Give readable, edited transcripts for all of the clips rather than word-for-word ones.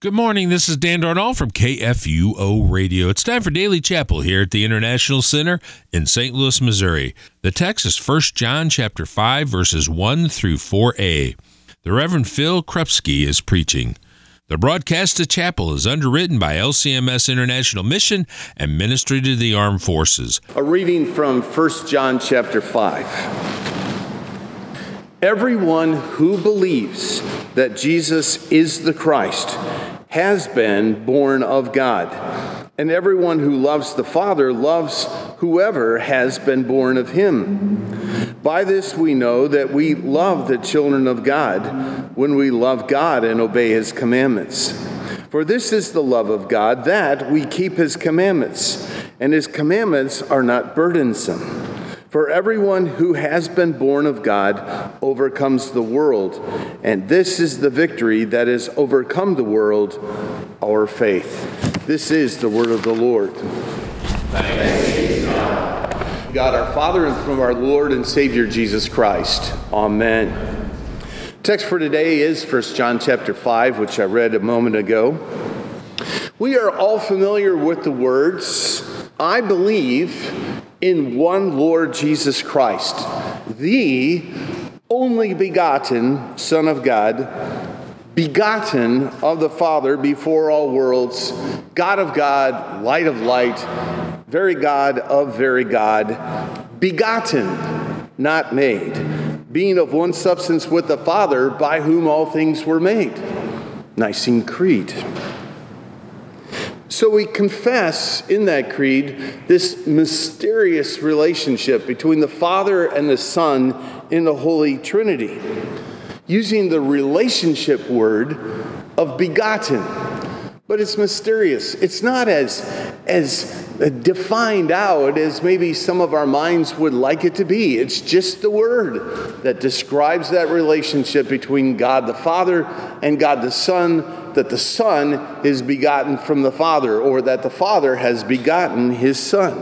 Good morning, this is Dan Darnall from KFUO Radio. It's time for Daily Chapel here at the International Center in St. Louis, Missouri. The text is 1 John chapter 5, verses 1 through 4a. The Reverend Phil Krupski is preaching. The broadcast of chapel is underwritten by LCMS International Mission and Ministry to the Armed Forces. A reading from 1 John chapter 5. Everyone who believes that Jesus is the Christ has been born of God, and everyone who loves the Father loves whoever has been born of him. By this we know that we love the children of God, when we love God and obey his commandments. For this is the love of God, that we keep his commandments, and his commandments are not burdensome. For everyone who has been born of God overcomes the world, and this is the victory that has overcome the world, our faith. This is the word of the Lord. Thanks be to God. God our Father, and from our Lord and Savior Jesus Christ. Amen. Text for today is 1 John chapter 5, which I read a moment ago. We are all familiar with the words, I believe in one Lord Jesus Christ, the only begotten Son of God, begotten of the Father before all worlds, God of God, light of light, very God of very God, begotten, not made, being of one substance with the Father, by whom all things were made. Nicene Creed. So we confess in that creed this mysterious relationship between the Father and the Son in the Holy Trinity, using the relationship word of begotten. But it's mysterious. It's not as defined out as maybe some of our minds would like it to be. It's just the word that describes that relationship between God the Father and God the Son, that the Son is begotten from the Father, or that the Father has begotten his Son.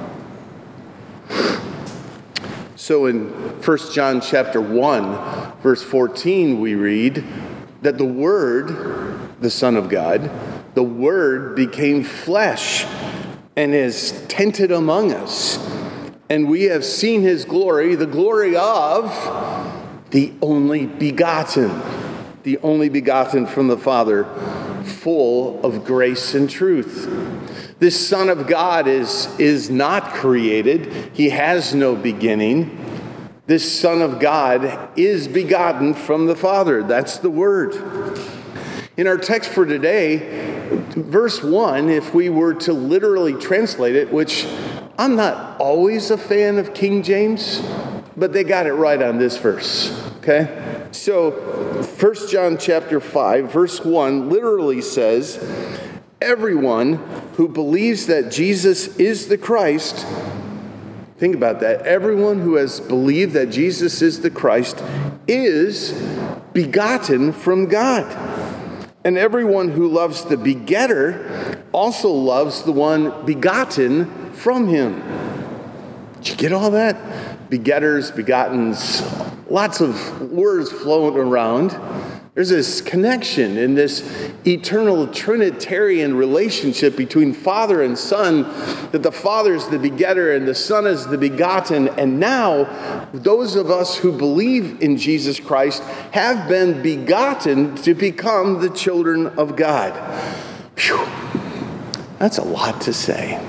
So in 1 John chapter 1, verse 14, we read that the Word, the Son of God, the Word became flesh and is tented among us. And we have seen his glory, the glory of the only begotten from the Father, full of grace and truth. This Son of God is not created. He has no beginning. This Son of God is begotten from the Father. That's the Word. In our text for today, verse 1, if we were to literally translate it, which I'm not always a fan of King James, but they got it right on this verse, okay? So 1 John chapter 5, verse 1 literally says, everyone who believes that Jesus is the Christ, think about that, everyone who has believed that Jesus is the Christ is begotten from God. And everyone who loves the begetter also loves the one begotten from him. Did you get all that? Begetters, begottens, lots of words floating around. There's this connection in this eternal Trinitarian relationship between Father and Son, that the Father is the begetter and the Son is the begotten. And now, those of us who believe in Jesus Christ have been begotten to become the children of God. Whew. That's a lot to say.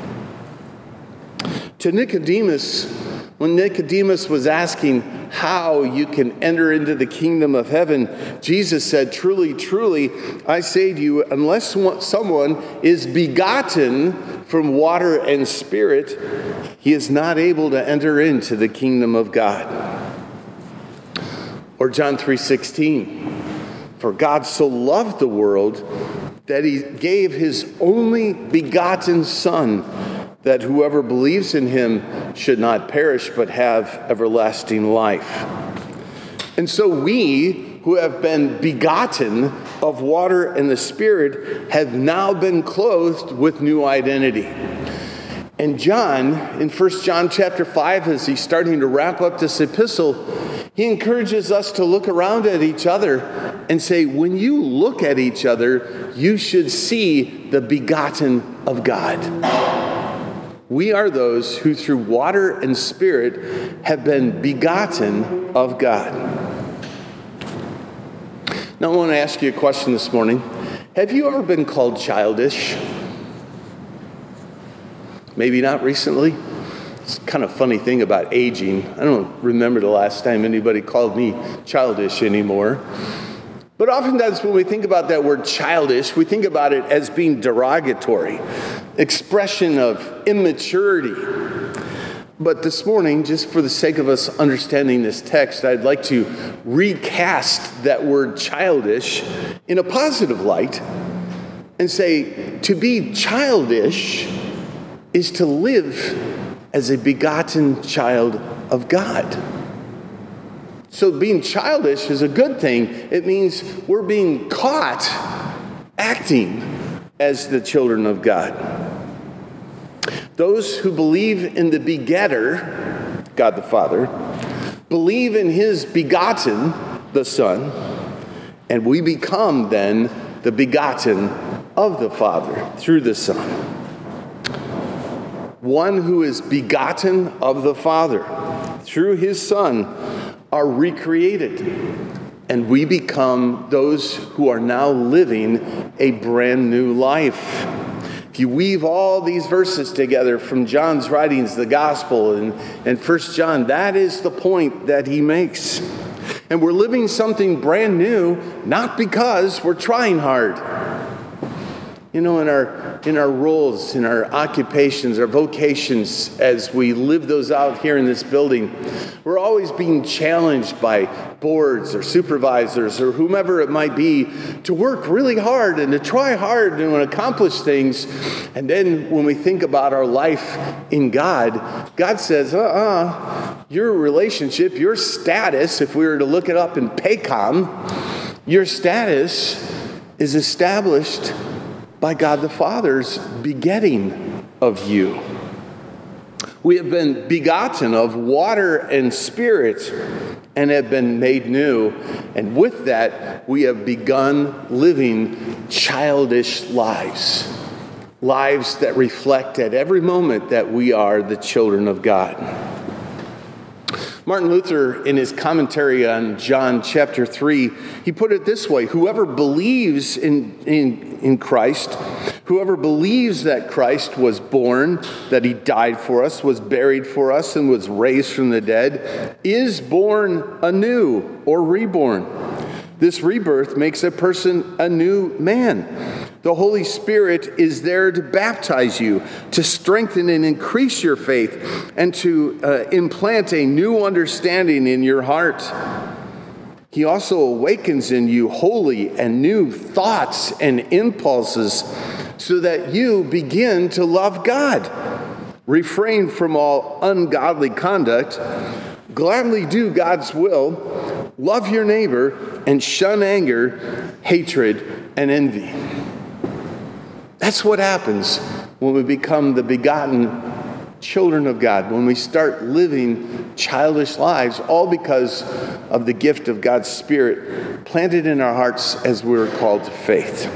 To Nicodemus, when Nicodemus was asking how you can enter into the kingdom of heaven, Jesus said, truly, truly, I say to you, unless someone is begotten from water and spirit, he is not able to enter into the kingdom of God. Or John 3:16, for God so loved the world that he gave his only begotten Son, that whoever believes in him should not perish but have everlasting life. And so we, who have been begotten of water and the Spirit, have now been clothed with new identity. And John, in 1 John chapter 5, as he's starting to wrap up this epistle, he encourages us to look around at each other and say, when you look at each other, you should see the begotten of God. We are those who through water and spirit have been begotten of God. Now I want to ask you a question this morning. Have you ever been called childish? Maybe not recently. It's kind of a funny thing about aging. I don't remember the last time anybody called me childish anymore. But oftentimes when we think about that word childish, we think about it as being derogatory, expression of immaturity. But this morning, just for the sake of us understanding this text, I'd like to recast that word childish in a positive light and say, to be childish is to live as a begotten child of God. So being childish is a good thing. It means we're being caught acting as the children of God. Those who believe in the begetter, God the Father, believe in his begotten, the Son, and we become then the begotten of the Father through the Son. One who is begotten of the Father through his Son are recreated, and we become those who are now living a brand new life. If you weave all these verses together from John's writings, the gospel, and 1 John, that is the point that he makes. And we're living something brand new, not because we're trying hard. You know, in our roles, in our occupations, our vocations, as we live those out here in this building, we're always being challenged by boards or supervisors or whomever it might be to work really hard and to try hard and to accomplish things. And then when we think about our life in God, God says, your relationship, your status, if we were to look it up in Paycom, your status is established by God the Father's begetting of you. We have been begotten of water and spirit and have been made new. And with that, we have begun living childish lives. Lives that reflect at every moment that we are the children of God. Martin Luther, in his commentary on John chapter 3, he put it this way: whoever believes in Christ, whoever believes that Christ was born, that he died for us, was buried for us, and was raised from the dead, is born anew or reborn. This rebirth makes a person a new man. The Holy Spirit is there to baptize you, to strengthen and increase your faith, and to implant a new understanding in your heart. He also awakens in you holy and new thoughts and impulses so that you begin to love God, refrain from all ungodly conduct, gladly do God's will, love your neighbor, and shun anger, hatred, and envy. That's what happens when we become the begotten children of God, when we start living childish lives, all because of the gift of God's Spirit planted in our hearts as we were called to faith.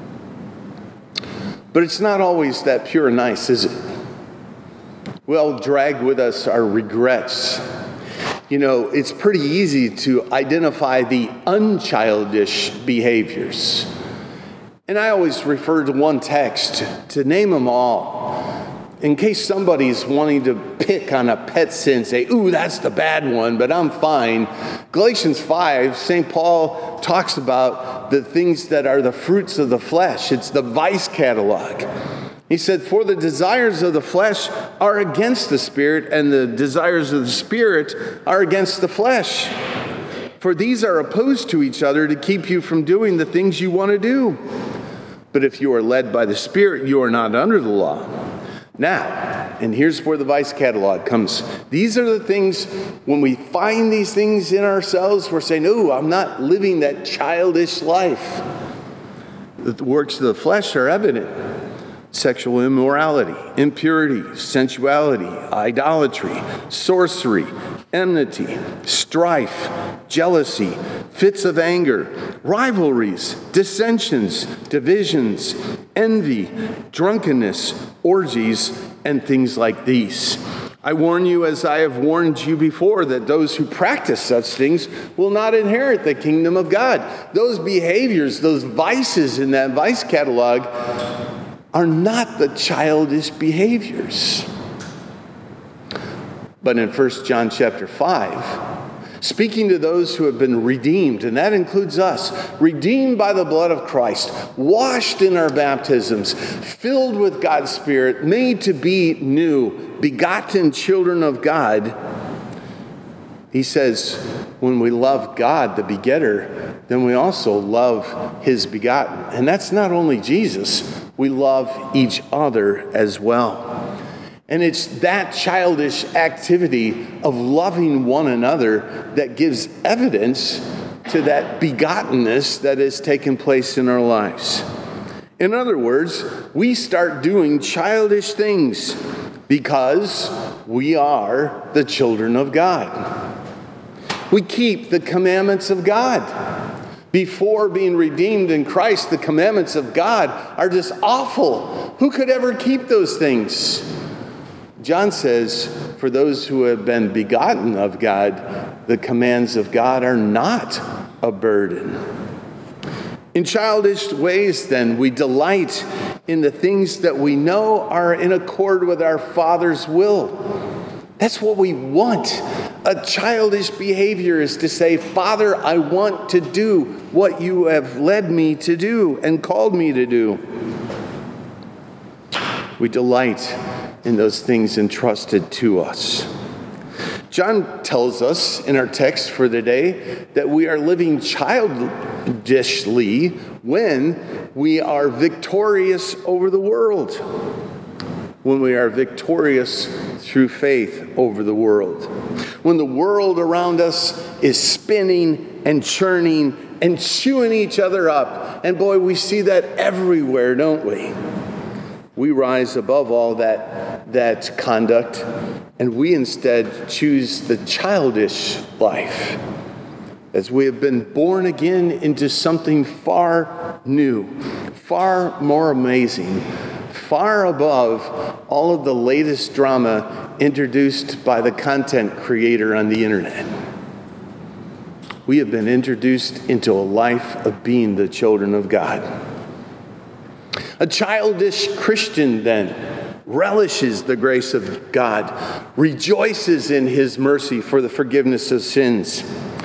But it's not always that pure and nice, is it? We'll drag with us our regrets. You know, it's pretty easy to identify the unchildish behaviors. And I always refer to one text to name them all. In case somebody's wanting to pick on a pet sin and say, ooh, that's the bad one, but I'm fine. Galatians 5, St. Paul talks about the things that are the fruits of the flesh. It's the vice catalog. He said, for the desires of the flesh are against the Spirit, and the desires of the Spirit are against the flesh. For these are opposed to each other to keep you from doing the things you want to do. But if you are led by the Spirit, you are not under the law. Now, and here's where the vice catalog comes. These are the things, when we find these things in ourselves, we're saying, oh, I'm not living that childish life. The works of the flesh are evident. Sexual immorality, impurity, sensuality, idolatry, sorcery, enmity, strife, jealousy, fits of anger, rivalries, dissensions, divisions, envy, drunkenness, orgies, and things like these. I warn you, as I have warned you before, that those who practice such things will not inherit the kingdom of God. Those behaviors, those vices in that vice catalog are not the childish behaviors. But in 1 John chapter 5, speaking to those who have been redeemed, and that includes us, redeemed by the blood of Christ, washed in our baptisms, filled with God's Spirit, made to be new, begotten children of God, he says, when we love God, the begetter, then we also love his begotten. And that's not only Jesus, we love each other as well. And it's that childish activity of loving one another that gives evidence to that begottenness that has taken place in our lives. In other words, we start doing childish things because we are the children of God. We keep the commandments of God. Before being redeemed in Christ, the commandments of God are just awful. Who could ever keep those things? John says, for those who have been begotten of God, the commands of God are not a burden. In childish ways, then, we delight in the things that we know are in accord with our Father's will. That's what we want. A childish behavior is to say, Father, I want to do what you have led me to do and called me to do. We delight in those things entrusted to us. John tells us in our text for the day that we are living childishly when we are victorious over the world. When we are victorious through faith over the world. When the world around us is spinning and churning and chewing each other up. And boy, we see that everywhere, don't we? We rise above all that conduct, and we instead choose the childish life, as we have been born again into something far new, far more amazing, far above all of the latest drama introduced by the content creator on the internet. We have been introduced into a life of being the children of God. A childish Christian, then, relishes the grace of God, rejoices in his mercy for the forgiveness of sins,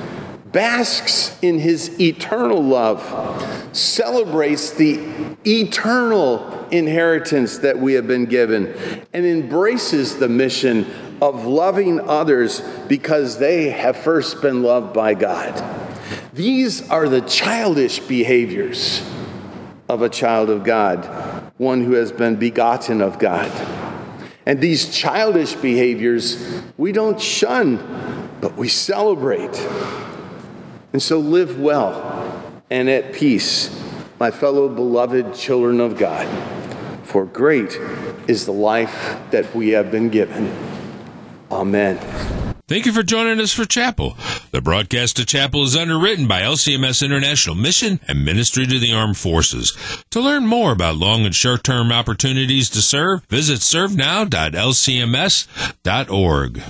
basks in his eternal love, celebrates the eternal inheritance that we have been given, and embraces the mission of loving others because they have first been loved by God. These are the childish behaviors of a child of God, one who has been begotten of God. And these childish behaviors, we don't shun, but we celebrate. And so live well and at peace, my fellow beloved children of God, for great is the life that we have been given. Amen. Thank you for joining us for Chapel. The broadcast of Chapel is underwritten by LCMS International Mission and Ministry to the Armed Forces. To learn more about long and short-term opportunities to serve, visit servenow.lcms.org.